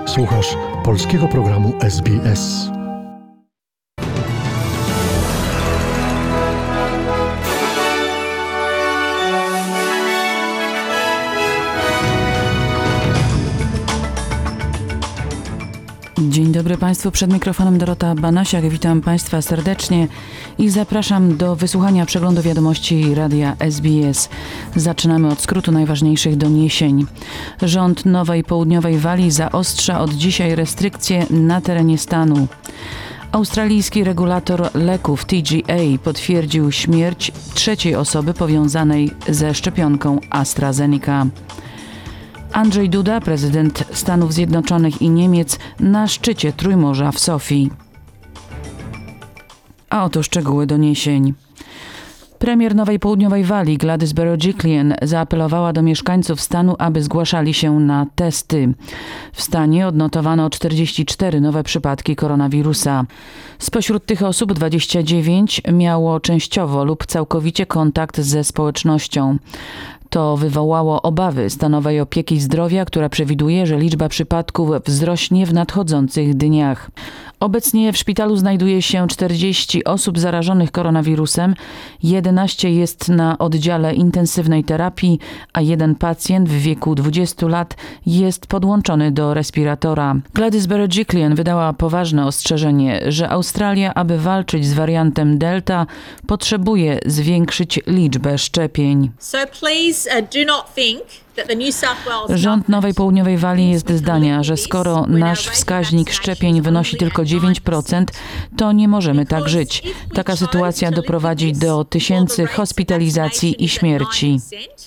Słuchasz polskiego programu SBS. Dzień dobry Państwu, przed mikrofonem Dorota Banasiak. Witam Państwa serdecznie i zapraszam do wysłuchania przeglądu wiadomości radia SBS. Zaczynamy od skrótu najważniejszych doniesień. Rząd Nowej Południowej Walii zaostrza od dzisiaj restrykcje na terenie stanu. Australijski regulator leków TGA potwierdził śmierć trzeciej osoby powiązanej ze szczepionką AstraZeneca. Andrzej Duda, prezydent Stanów Zjednoczonych i Niemiec, na szczycie Trójmorza w Sofii. A oto szczegóły doniesień. Premier Nowej Południowej Walii Gladys Berejiklian zaapelowała do mieszkańców stanu, aby zgłaszali się na testy. W stanie odnotowano 44 nowe przypadki koronawirusa. Spośród tych osób 29 miało częściowo lub całkowicie kontakt ze społecznością. To wywołało obawy stanowej opieki zdrowia, która przewiduje, że liczba przypadków wzrośnie w nadchodzących dniach. Obecnie w szpitalu znajduje się 40 osób zarażonych koronawirusem, 11 jest na oddziale intensywnej terapii, a jeden pacjent w wieku 20 lat jest podłączony do respiratora. Gladys Berejiklian wydała poważne ostrzeżenie, że Australia, aby walczyć z wariantem Delta, potrzebuje zwiększyć liczbę szczepień. Rząd Nowej Południowej Walii jest zdania, że skoro nasz wskaźnik szczepień wynosi tylko 9%, to nie możemy tak żyć. Taka sytuacja doprowadzi do tysięcy hospitalizacji i śmierci.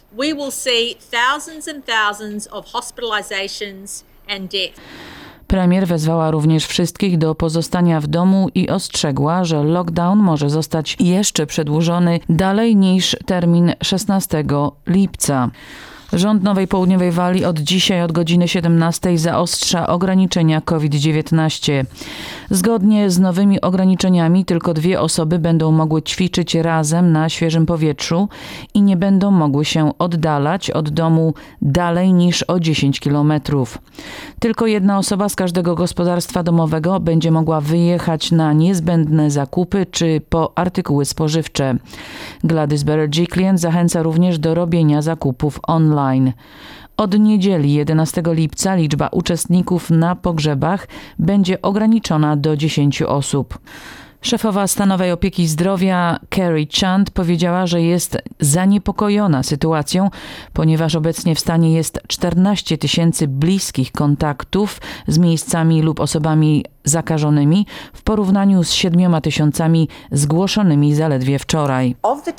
Premier wezwała również wszystkich do pozostania w domu i ostrzegła, że lockdown może zostać jeszcze przedłużony dalej niż termin 16 lipca. Rząd Nowej Południowej Walii od dzisiaj od godziny 17 zaostrza ograniczenia COVID-19. Zgodnie z nowymi ograniczeniami tylko 2 osoby będą mogły ćwiczyć razem na świeżym powietrzu i nie będą mogły się oddalać od domu dalej niż o 10 kilometrów. Tylko 1 osoba z każdego gospodarstwa domowego będzie mogła wyjechać na niezbędne zakupy czy po artykuły spożywcze. Gladys Berejiklian zachęca również do robienia zakupów online. Od niedzieli 11 lipca liczba uczestników na pogrzebach będzie ograniczona do 10 osób. Szefowa stanowej opieki zdrowia Kerry Chant powiedziała, że jest zaniepokojona sytuacją, ponieważ obecnie w stanie jest 14 000 bliskich kontaktów z miejscami lub osobami zakażonymi w porównaniu z 7 000 zgłoszonymi zaledwie wczoraj.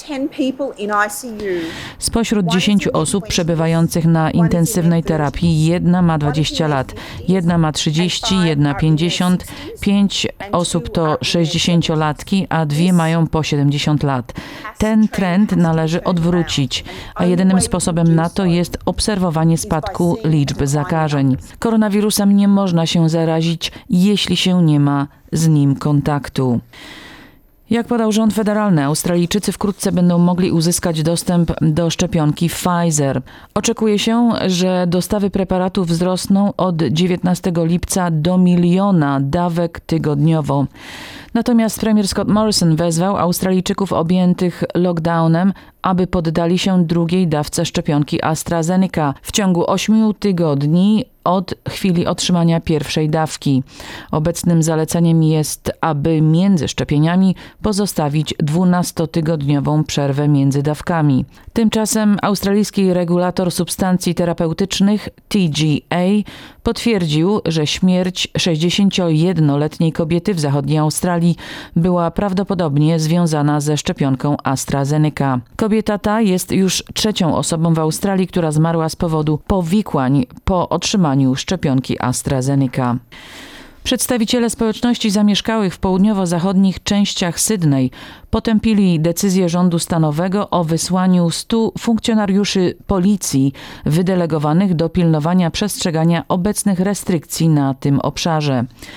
Spośród 10 osób przebywających na intensywnej terapii 1 ma 20 lat, 1 ma 30, 1 50, 5 osób to 60-latki, a 2 mają po 70 lat. Ten trend należy odwrócić, a jedynym sposobem na to jest obserwowanie spadku liczb zakażeń. Koronawirusem nie można się zarazić, jeśli się nie ma z nim kontaktu. Jak podał rząd federalny, Australijczycy wkrótce będą mogli uzyskać dostęp do szczepionki Pfizer. Oczekuje się, że dostawy preparatów wzrosną od 19 lipca do 1 miliona dawek tygodniowo. Natomiast premier Scott Morrison wezwał Australijczyków objętych lockdownem, aby poddali się drugiej dawce szczepionki AstraZeneca w ciągu 8 tygodni od chwili otrzymania pierwszej dawki. Obecnym zaleceniem jest, aby między szczepieniami pozostawić 12-tygodniową przerwę między dawkami. Tymczasem australijski regulator substancji terapeutycznych TGA potwierdził, że śmierć 61-letniej kobiety w zachodniej Australii była prawdopodobnie związana ze szczepionką AstraZeneca. Kobieta ta jest już 3. osobą w Australii, która zmarła z powodu powikłań po otrzymaniu szczepionki AstraZeneca. Przedstawiciele społeczności zamieszkałych w południowo-zachodnich częściach Sydney potępili decyzję rządu stanowego o wysłaniu 100 funkcjonariuszy policji wydelegowanych do pilnowania przestrzegania obecnych restrykcji na tym obszarze.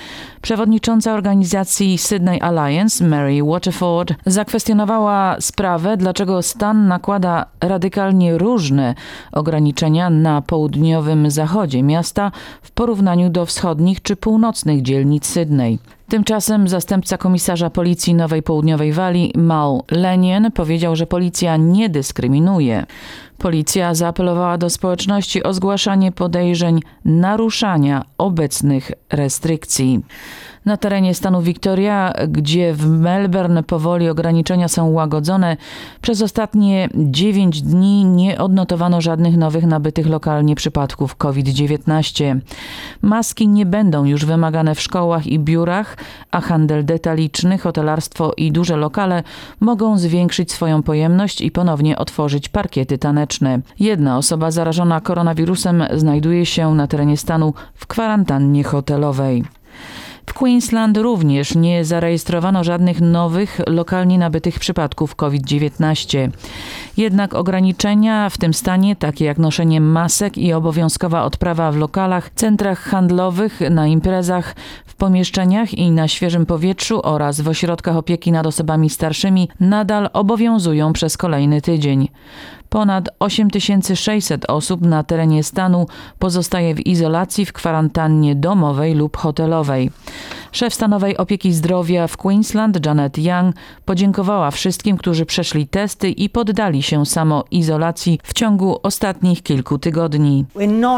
Przewodnicząca organizacji Sydney Alliance, Mary Waterford, zakwestionowała sprawę, dlaczego stan nakłada radykalnie różne ograniczenia na południowym zachodzie miasta w porównaniu do wschodnich czy północnych dzielnic Sydney. Tymczasem zastępca komisarza policji Nowej Południowej Walii, Mal Lenien, powiedział, że policja nie dyskryminuje. Policja zaapelowała do społeczności o zgłaszanie podejrzeń naruszania obecnych restrykcji. Na terenie stanu Victoria, gdzie w Melbourne powoli ograniczenia są łagodzone, przez ostatnie 9 dni nie odnotowano żadnych nowych nabytych lokalnie przypadków COVID-19. Maski nie będą już wymagane w szkołach i biurach, a handel detaliczny, hotelarstwo i duże lokale mogą zwiększyć swoją pojemność i ponownie otworzyć parkiety taneczne. Jedna osoba zarażona koronawirusem znajduje się na terenie stanu w kwarantannie hotelowej. W Queensland również nie zarejestrowano żadnych nowych, lokalnie nabytych przypadków COVID-19. Jednak ograniczenia w tym stanie, takie jak noszenie masek i obowiązkowa odprawa w lokalach, centrach handlowych, na imprezach, w pomieszczeniach i na świeżym powietrzu oraz w ośrodkach opieki nad osobami starszymi, nadal obowiązują przez kolejny tydzień. Ponad 8600 osób na terenie stanu pozostaje w izolacji w kwarantannie domowej lub hotelowej. Szef stanowej opieki zdrowia w Queensland, Janet Young, podziękowała wszystkim, którzy przeszli testy i poddali się samoizolacji w ciągu ostatnich kilku tygodni.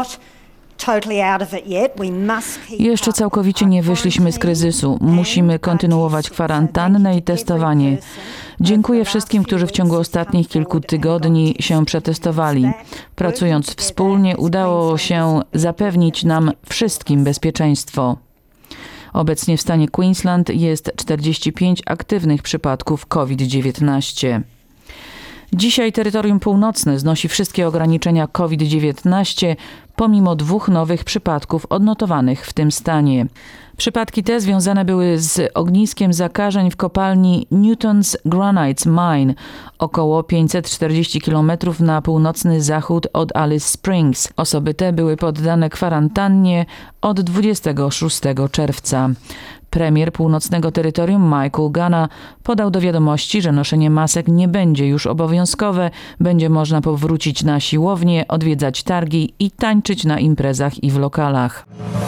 Jeszcze całkowicie nie wyszliśmy z kryzysu. Musimy kontynuować kwarantannę i testowanie. Dziękuję wszystkim, którzy w ciągu ostatnich kilku tygodni się przetestowali. Pracując wspólnie, udało się zapewnić nam wszystkim bezpieczeństwo. Obecnie w stanie Queensland jest 45 aktywnych przypadków COVID-19. Dzisiaj terytorium północne znosi wszystkie ograniczenia COVID-19, pomimo 2 nowych przypadków odnotowanych w tym stanie. Przypadki te związane były z ogniskiem zakażeń w kopalni Newton's Granite Mine, około 540 km na północny zachód od Alice Springs. Osoby te były poddane kwarantannie od 26 czerwca. Premier północnego terytorium Michael Gunner podał do wiadomości, że noszenie masek nie będzie już obowiązkowe, będzie można powrócić na siłownię, odwiedzać targi i tańczyć na imprezach i w lokalach.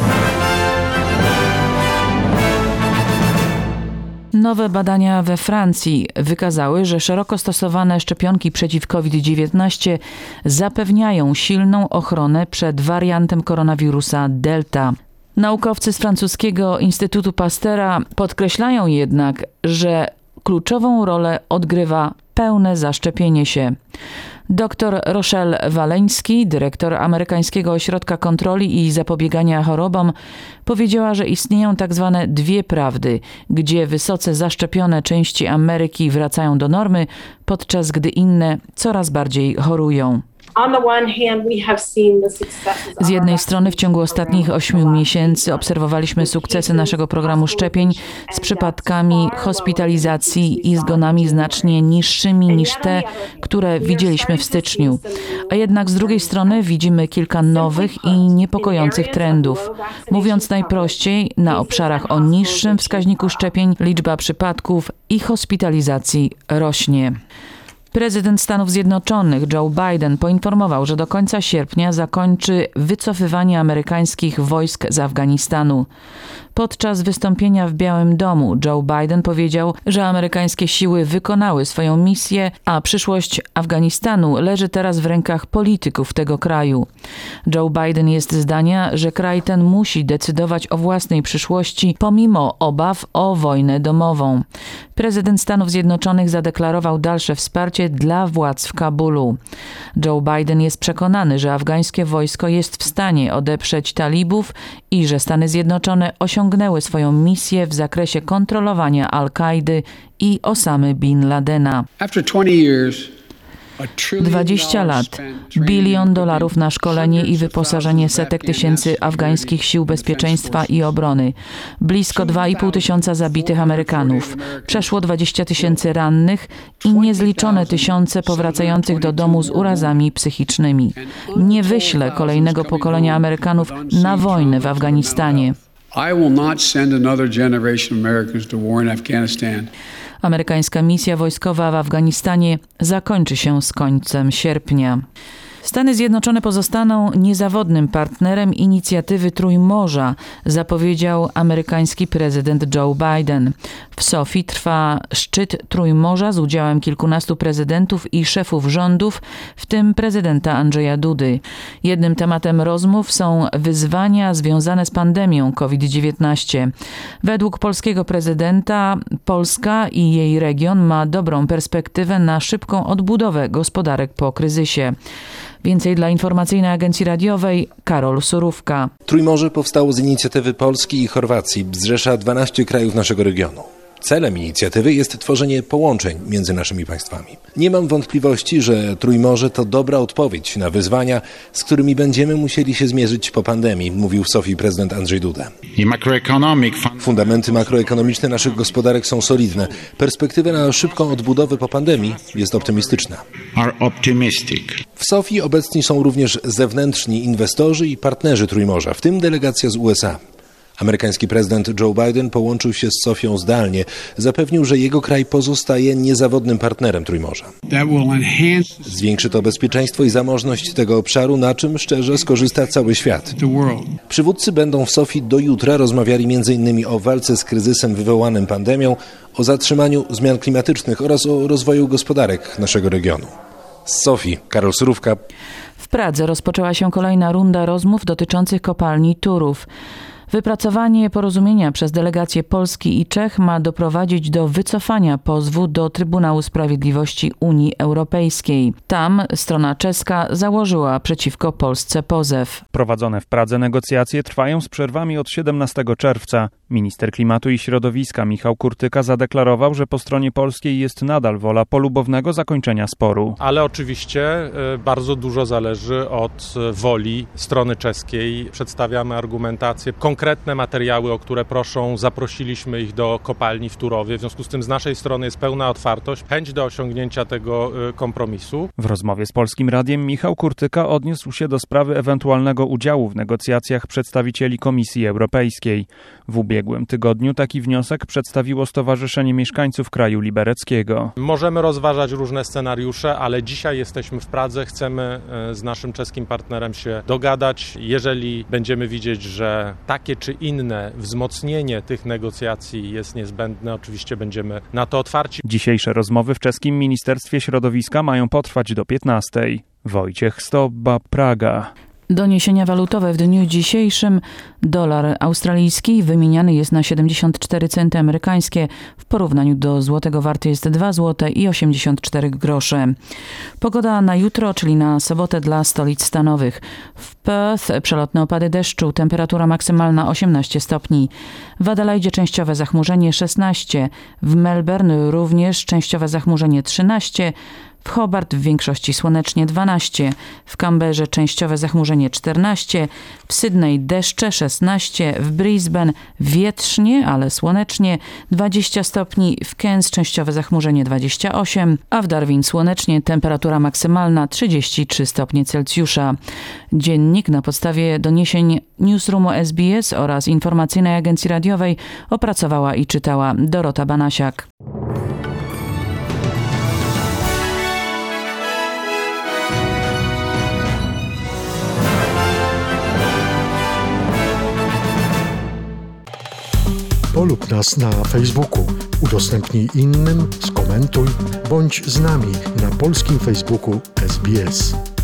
Nowe badania we Francji wykazały, że szeroko stosowane szczepionki przeciw COVID-19 zapewniają silną ochronę przed wariantem koronawirusa Delta. Naukowcy z francuskiego Instytutu Pasteura podkreślają jednak, że kluczową rolę odgrywa pełne zaszczepienie się. Dr Rochelle Waleński, dyrektor Amerykańskiego Ośrodka Kontroli i Zapobiegania Chorobom, powiedziała, że istnieją tak zwane 2 prawdy, gdzie wysoce zaszczepione części Ameryki wracają do normy, podczas gdy inne coraz bardziej chorują. Z jednej strony w ciągu ostatnich 8 miesięcy obserwowaliśmy sukcesy naszego programu szczepień z przypadkami hospitalizacji i zgonami znacznie niższymi niż te, które widzieliśmy w styczniu. A jednak z drugiej strony widzimy kilka nowych i niepokojących trendów. Mówiąc najprościej, na obszarach o niższym wskaźniku szczepień liczba przypadków i hospitalizacji rośnie. Prezydent Stanów Zjednoczonych Joe Biden poinformował, że do końca sierpnia zakończy wycofywanie amerykańskich wojsk z Afganistanu. Podczas wystąpienia w Białym Domu Joe Biden powiedział, że amerykańskie siły wykonały swoją misję, a przyszłość Afganistanu leży teraz w rękach polityków tego kraju. Joe Biden jest zdania, że kraj ten musi decydować o własnej przyszłości pomimo obaw o wojnę domową. Prezydent Stanów Zjednoczonych zadeklarował dalsze wsparcie dla władz w Kabulu. Joe Biden jest przekonany, że afgańskie wojsko jest w stanie odeprzeć talibów i że Stany Zjednoczone osiągnęły swoją misję w zakresie kontrolowania Al-Kaidy i Osamy Bin Ladena. 20 lat, $1 bilion na szkolenie i wyposażenie setek tysięcy afgańskich sił bezpieczeństwa i obrony, blisko 2,5 tysiąca zabitych Amerykanów, przeszło 20 tysięcy rannych i niezliczone tysiące powracających do domu z urazami psychicznymi. Nie wyślę kolejnego pokolenia Amerykanów na wojnę w Afganistanie. I will not send another generation of Americans to war in Afghanistan. Amerykańska misja wojskowa w Afganistanie zakończy się z końcem sierpnia. Stany Zjednoczone pozostaną niezawodnym partnerem inicjatywy Trójmorza, zapowiedział amerykański prezydent Joe Biden. W Sofii trwa szczyt Trójmorza z udziałem kilkunastu prezydentów i szefów rządów, w tym prezydenta Andrzeja Dudy. Jednym tematem rozmów są wyzwania związane z pandemią COVID-19. Według polskiego prezydenta Polska i jej region ma dobrą perspektywę na szybką odbudowę gospodarek po kryzysie. Więcej dla Informacyjnej Agencji Radiowej Karol Surówka. Trójmorze powstało z inicjatywy Polski i Chorwacji. Zrzesza 12 krajów naszego regionu. Celem inicjatywy jest tworzenie połączeń między naszymi państwami. Nie mam wątpliwości, że Trójmorze to dobra odpowiedź na wyzwania, z którymi będziemy musieli się zmierzyć po pandemii, mówił w Sofii prezydent Andrzej Duda. Fundamenty makroekonomiczne naszych gospodarek są solidne. Perspektywa na szybką odbudowę po pandemii jest optymistyczna. W Sofii obecni są również zewnętrzni inwestorzy i partnerzy Trójmorza, w tym delegacja z USA. Amerykański prezydent Joe Biden połączył się z Sofią zdalnie. Zapewnił, że jego kraj pozostaje niezawodnym partnerem Trójmorza. Zwiększy to bezpieczeństwo i zamożność tego obszaru, na czym szczerze skorzysta cały świat. Przywódcy będą w Sofii do jutra rozmawiali m.in. o walce z kryzysem wywołanym pandemią, o zatrzymaniu zmian klimatycznych oraz o rozwoju gospodarek naszego regionu. Z Sofii, Karol Surówka. W Pradze rozpoczęła się kolejna runda rozmów dotyczących kopalni Turów. Wypracowanie porozumienia przez delegacje Polski i Czech ma doprowadzić do wycofania pozwu do Trybunału Sprawiedliwości Unii Europejskiej. Tam strona czeska założyła przeciwko Polsce pozew. Prowadzone w Pradze negocjacje trwają z przerwami od 17 czerwca. Minister klimatu i środowiska Michał Kurtyka zadeklarował, że po stronie polskiej jest nadal wola polubownego zakończenia sporu. Ale oczywiście bardzo dużo zależy od woli strony czeskiej. Przedstawiamy argumentację, konkretne materiały, o które proszą, zaprosiliśmy ich do kopalni w Turowie. W związku z tym z naszej strony jest pełna otwartość, chęć do osiągnięcia tego kompromisu. W rozmowie z Polskim Radiem Michał Kurtyka odniósł się do sprawy ewentualnego udziału w negocjacjach przedstawicieli Komisji Europejskiej. W ubiegłym tygodniu taki wniosek przedstawiło Stowarzyszenie Mieszkańców Kraju Libereckiego. Możemy rozważać różne scenariusze, ale dzisiaj jesteśmy w Pradze, chcemy z naszym czeskim partnerem się dogadać. Jeżeli będziemy widzieć, że takie czy inne wzmocnienie tych negocjacji jest niezbędne, oczywiście będziemy na to otwarci. Dzisiejsze rozmowy w czeskim Ministerstwie Środowiska mają potrwać do 15. Wojciech Stobba, Praga. Doniesienia walutowe w dniu dzisiejszym. Dolar australijski wymieniany jest na 74 centy amerykańskie. W porównaniu do złotego warty jest 2 zł i 84 grosze. Pogoda na jutro, czyli na sobotę dla stolic stanowych. W Perth przelotne opady deszczu, temperatura maksymalna 18 stopni. W Adelaide częściowe zachmurzenie 16. W Melbourne również częściowe zachmurzenie 13. W Hobart w większości słonecznie 12, w Canberrze częściowe zachmurzenie 14, w Sydney deszcze 16, w Brisbane wietrznie, ale słonecznie 20 stopni, w Cairns częściowe zachmurzenie 28, a w Darwin słonecznie, temperatura maksymalna 33 stopnie Celsjusza. Dziennik na podstawie doniesień Newsroomu SBS oraz Informacyjnej Agencji Radiowej opracowała i czytała Dorota Banasiak. Polub nas na Facebooku, udostępnij innym, skomentuj, bądź z nami na polskim Facebooku SBS.